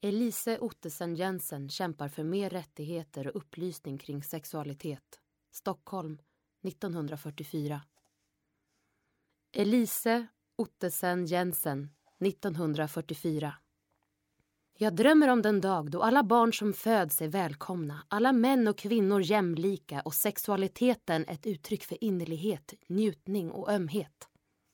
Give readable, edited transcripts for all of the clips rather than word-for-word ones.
Elise Ottesen Jensen kämpar för mer rättigheter och upplysning kring sexualitet. Stockholm, 1944. Elise Ottesen Jensen, 1944. Jag drömmer om den dag då alla barn som föds är välkomna, alla män och kvinnor jämlika och sexualiteten ett uttryck för innerlighet, njutning och ömhet.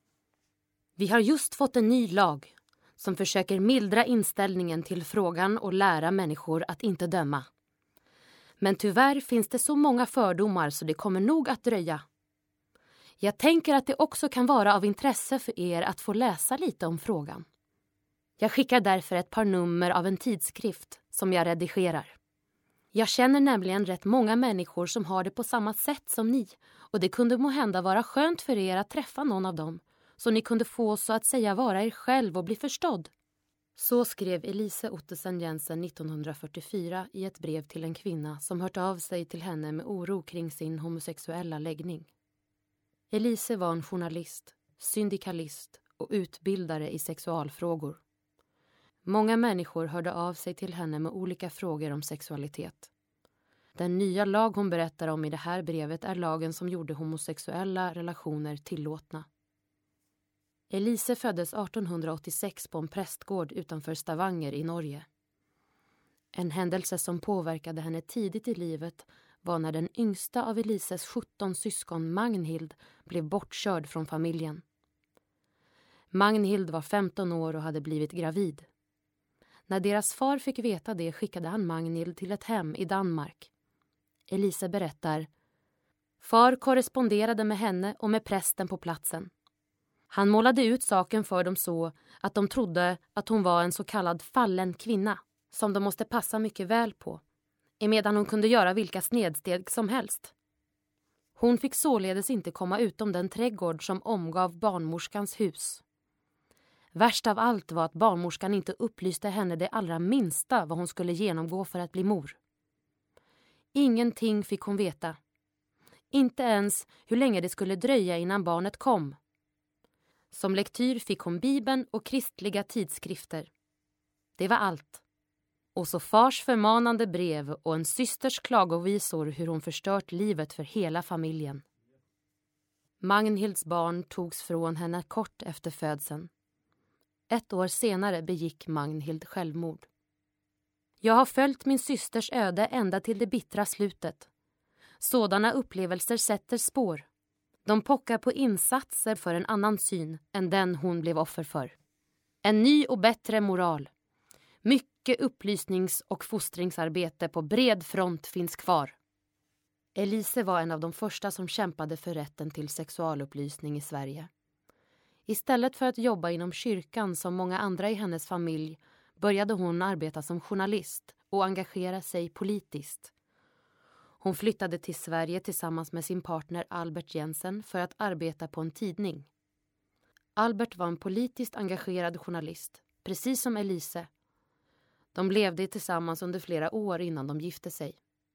Vi har just fått en ny lag som försöker mildra inställningen till frågan och lära människor att inte döma. Men tyvärr finns det så många fördomar så det kommer nog att dröja. Jag tänker att det också kan vara av intresse för er att få läsa lite om frågan. Jag skickar därför ett par nummer av en tidskrift som jag redigerar. Jag känner nämligen rätt många människor som har det på samma sätt som ni och det kunde måhända vara skönt för er att träffa någon av dem så ni kunde få så att säga vara er själv och bli förstådd. Så skrev Elise Ottesen Jensen 1944 i ett brev till en kvinna som hört av sig till henne med oro kring sin homosexuella läggning. Elise var en journalist, syndikalist och utbildare i sexualfrågor. Många människor hörde av sig till henne med olika frågor om sexualitet. Den nya lag hon berättar om i det här brevet är lagen som gjorde homosexuella relationer tillåtna. Elise föddes 1886 på en prästgård utanför Stavanger i Norge. En händelse som påverkade henne tidigt i livet var när den yngsta av Elises 17 syskon Magnhild blev bortkörd från familjen. Magnhild var 15 år och hade blivit gravid. När deras far fick veta det skickade han Magnhild till ett hem i Danmark. Elise berättar: Far korresponderade med henne och med prästen på platsen. Han målade ut saken för dem så att de trodde att hon var en så kallad fallen kvinna som de måste passa mycket väl på, emedan hon kunde göra vilka snedsteg som helst. Hon fick således inte komma utom den trädgård som omgav barnmorskans hus. Värst av allt var att barnmorskan inte upplyste henne det allra minsta vad hon skulle genomgå för att bli mor. Ingenting fick hon veta. Inte ens hur länge det skulle dröja innan barnet kom. Som lektyr fick hon Bibeln och kristliga tidskrifter. Det var allt. Och så fars förmanande brev och en systers klagovisor hur hon förstört livet för hela familjen. Magnhilds barn togs från henne kort efter födseln. 1 år senare begick Magnhild självmord. Jag har följt min systers öde ända till det bittra slutet. Sådana upplevelser sätter spår. De pockar på insatser för en annan syn än den hon blev offer för. En ny och bättre moral. Mycket upplysnings- och fostringsarbete på bred front finns kvar. Elise var en av de första som kämpade för rätten till sexualupplysning i Sverige. Istället för att jobba inom kyrkan som många andra i hennes familj började hon arbeta som journalist och engagera sig politiskt. Hon flyttade till Sverige tillsammans med sin partner Albert Jensen för att arbeta på en tidning. Albert var en politiskt engagerad journalist, precis som Elise. De levde tillsammans under flera år innan de gifte sig.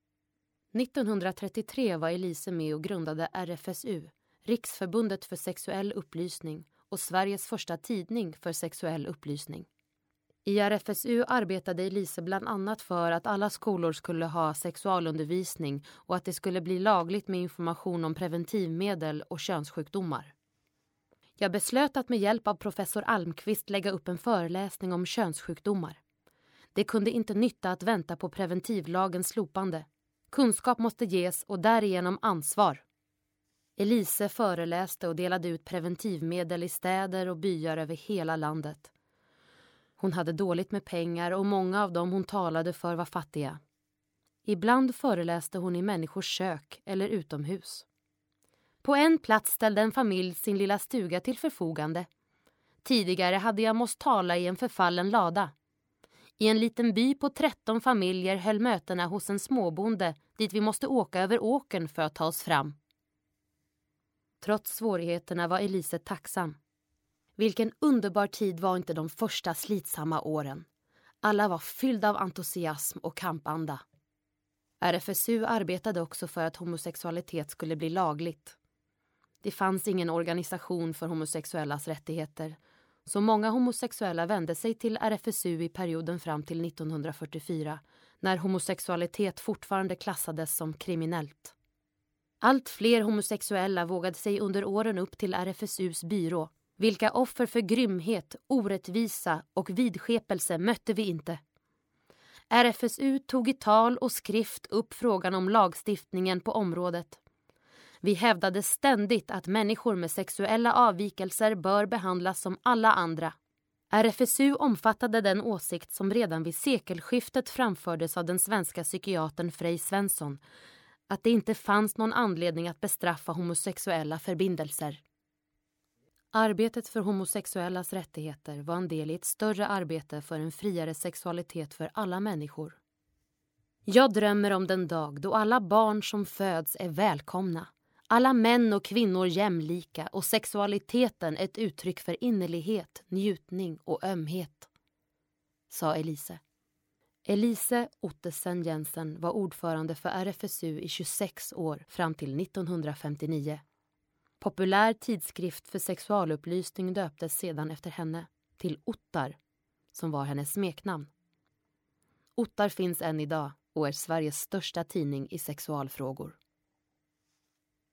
1933 var Elise med och grundade RFSU, Riksförbundet för sexuell upplysning och Sveriges första tidning för sexuell upplysning. I RFSU arbetade Elise bland annat för att alla skolor skulle ha sexualundervisning och att det skulle bli lagligt med information om preventivmedel och könssjukdomar. Jag beslöt att med hjälp av professor Almqvist lägga upp en föreläsning om könssjukdomar. Det kunde inte nytta att vänta på preventivlagens slopande. Kunskap måste ges och därigenom ansvar. Elise föreläste och delade ut preventivmedel i städer och byar över hela landet. Hon hade dåligt med pengar och många av dem hon talade för var fattiga. Ibland föreläste hon i människors kök eller utomhus. På en plats ställde en familj sin lilla stuga till förfogande. Tidigare hade jag måste tala i en förfallen lada. I en liten by på 13 familjer höll mötena hos en småbonde dit vi måste åka över åkern för att ta oss fram. Trots svårigheterna var Elise tacksam. Vilken underbar tid var inte de första slitsamma åren. Alla var fyllda av entusiasm och kampanda. RFSU arbetade också för att homosexualitet skulle bli lagligt. Det fanns ingen organisation för homosexuellas rättigheter så många homosexuella vände sig till RFSU i perioden fram till 1944, när homosexualitet fortfarande klassades som kriminellt. Allt fler homosexuella vågade sig under åren upp till RFSUs byrå. Vilka offer för grymhet, orättvisa och vidskepelse mötte vi inte? RFSU tog i tal och skrift upp frågan om lagstiftningen på området. Vi hävdade ständigt att människor med sexuella avvikelser bör behandlas som alla andra. RFSU omfattade den åsikt som redan vid sekelskiftet framfördes av den svenska psykiatern Frej Svensson, att det inte fanns någon anledning att bestraffa homosexuella förbindelser. Arbetet för homosexuellas rättigheter var en del i ett större arbete för en friare sexualitet för alla människor. Jag drömmer om den dag då alla barn som föds är välkomna, alla män och kvinnor jämlika och sexualiteten ett uttryck för innerlighet, njutning och ömhet, sa Elise. Elise Ottesen Jensen var ordförande för RFSU i 26 år fram till 1959. Populär tidskrift för sexualupplysning döptes sedan efter henne till Ottar, som var hennes smeknamn. Ottar finns än idag och är Sveriges största tidning i sexualfrågor.